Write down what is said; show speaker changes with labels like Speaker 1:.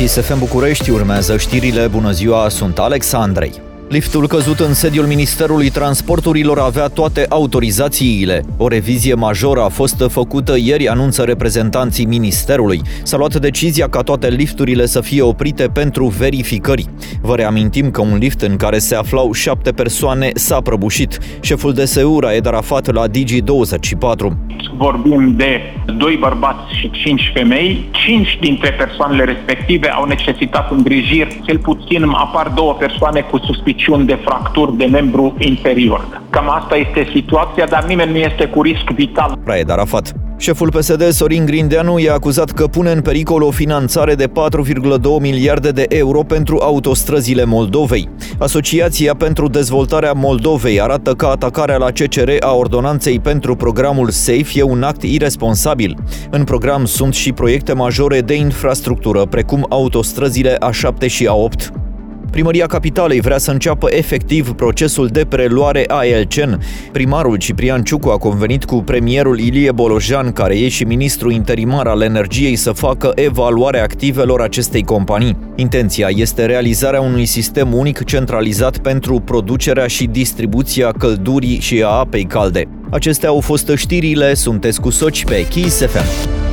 Speaker 1: Kiss FM București, urmează știrile. Bună ziua, sunt Alex Andrei. Liftul căzut în sediul Ministerului Transporturilor avea toate autorizațiile. O revizie majoră a fost făcută ieri, anunță reprezentanții Ministerului. S-a luat decizia ca toate lifturile să fie oprite pentru verificări. Vă reamintim că un lift în care se aflau 7 persoane s-a prăbușit. Șeful DSU, Raed Arafat, la Digi24.
Speaker 2: Vorbim de 2 bărbați și 5 femei. 5 dintre persoanele respective au necesitat îngrijiri. Cel puțin apar 2 persoane cu suspiciuni de fracturi de membru inferior. Cam asta este situația, dar nimeni nu este cu risc vital.
Speaker 1: Raed Arafat. Șeful PSD, Sorin Grindeanu, i-a acuzat că pune în pericol o finanțare de 4,2 miliarde de euro pentru autostrăzile Moldovei. Asociația pentru Dezvoltarea Moldovei arată că atacarea la CCR a ordonanței pentru programul SAFE e un act iresponsabil. În program sunt și proiecte majore de infrastructură, precum autostrăzile A7 și A8. Primăria Capitalei vrea să înceapă efectiv procesul de preluare a Elcen. Primarul Ciprian Ciucu a convenit cu premierul Ilie Bolojan, care e și ministru interimar al energiei, să facă evaluarea activelor acestei companii. Intenția este realizarea unui sistem unic centralizat pentru producerea și distribuția căldurii și a apei calde. Acestea au fost știrile, sunteți cu Soci pe Kiss FM.